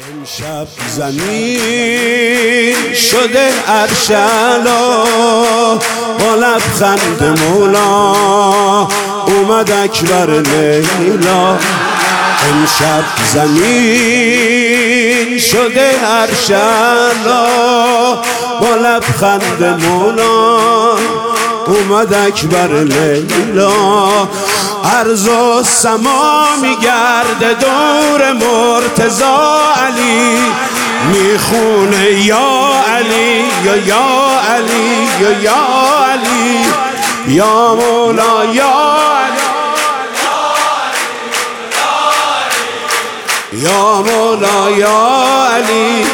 امشب زمین شده عرش اعلا، با لبخند مولا اومد اکبر لیلا. امشب زمین شده عرش اعلا، با لبخند مولا اومد اکبر لیلا. ارض و سما میگرده دور مرتضی علی، میخونه یا علی یا علی یا علی یا مولا یا یا مولا یا علی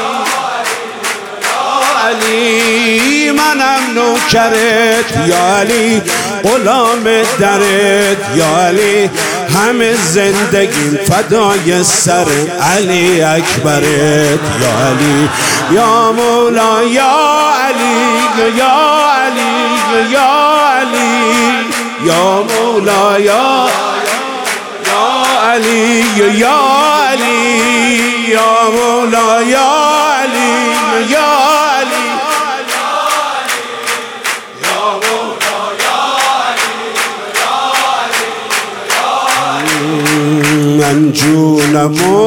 علی. منم نوکرت یا علی، غلام درت یا علی، همه زندگیم فدای سر علی اکبرت یا علی یا مولا یا علی یا علی یا علی یا مولا یا علی یا علی یا مولا یا علی یا علی یا مولا یا علی. من جونمو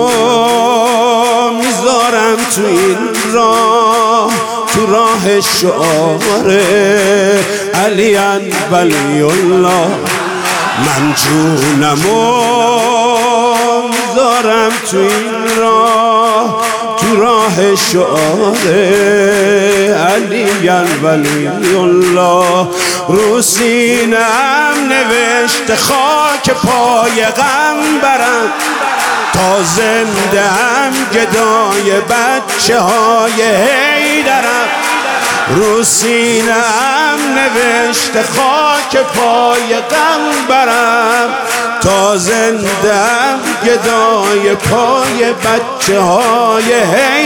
میذارم تو این راه، تو راه شعار علی ولی الله. من جونمو میذارم تو این راه، تو راه شعار علی ولی الله. رو سینه‌ام نوشته خاک پای غمبرم، تا زنده هم گدای بچه های حیدرم. رو سینه‌ام نوشته خاک پای غمبرم، تا زندم گدای پای بچه های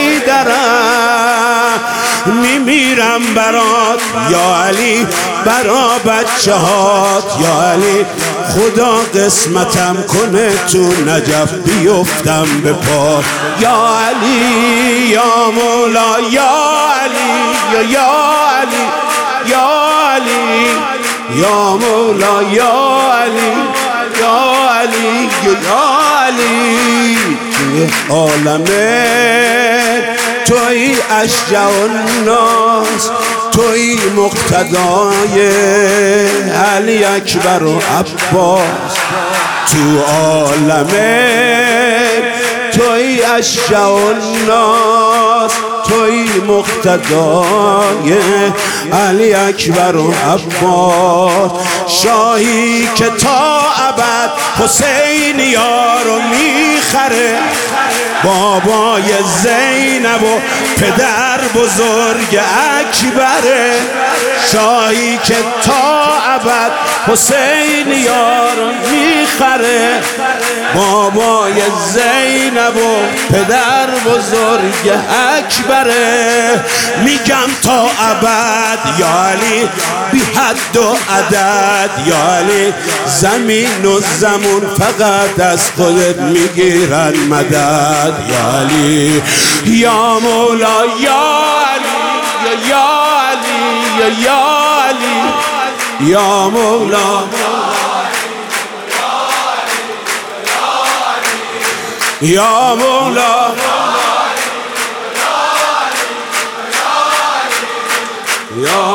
حیدرم. میمیرم برات یا علی، برا بچه هات یا علی. خدا قسمتم کنه تو نجف بیفتم به پا یا علی یا مولا یا علی یا علی یا علی یا مولا یا علی یا علی یا علی. توی عالمه توی اشجع الناس، توی مقتدای علی اکبر و عباس. تو عالمه توی اشجع الناس، توی مقتدای علی اکبر و عباس. شاهی که تا ابد حسین یارو میخره، بابای زینب و پدر بزرگ اکبره. شاهی که تا ابد حسین یارو میخره، بابای زینب و پدر بزرگ اکبره. میگم تا ابد یا علی، بی حد و عدد یا علی. زمین و زمون فقط از خودت میگیرن مدد یا علی یا مولا یا علی یا علی یا علی یا مولا یا مولا یا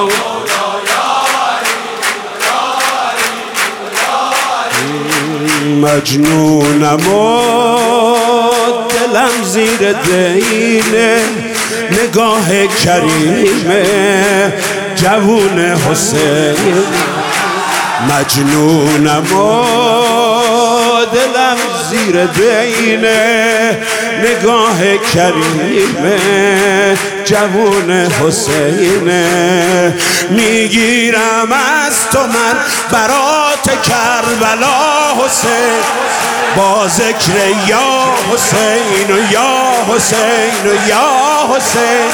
مجنونم و دلم زیر دینه، نگاه کریمه جوون حسین. مجنونم و دلم زیر دینه، نگاه کریمه جوون حسینه. میگیرم از تو من برات کربلا حسین، با ذکر یا حسین و یا حسین و یا حسین.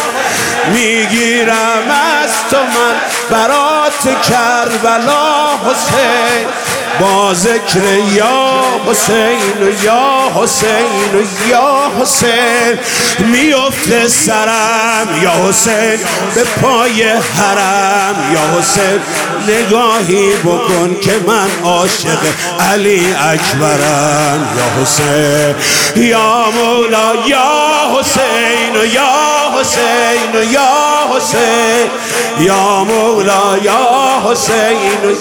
میگیرم از تو من برات کربلا حسین، با ذکر یا حسین و یا حسین و یا حسین میفته سرم یا حسین به پای حرم یا حسین نگاهی بکن که من عاشق علی اکبرم یا حسین یا مولا یا حسین و یا حسین و یا حسین یا مولا یا حسین و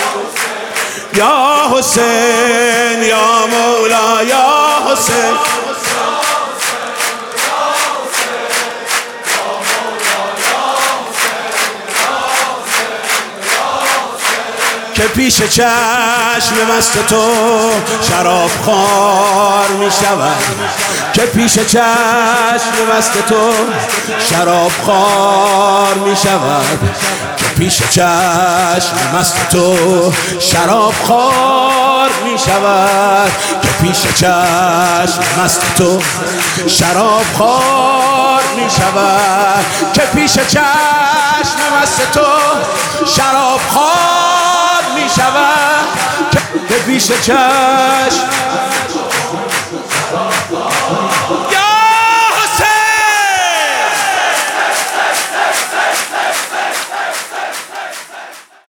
یا حسین یا مولا یا حسین که پیش چشم مست تو شراب خوار می شود که پیش چشم مست تو شراب خوار می شود که پیش چشم مست تو شراب خوار می شود که پیش چشم مست تو شراب خوار می شود که پیش چشم مست تو شراب خوار می شود که پیش چشم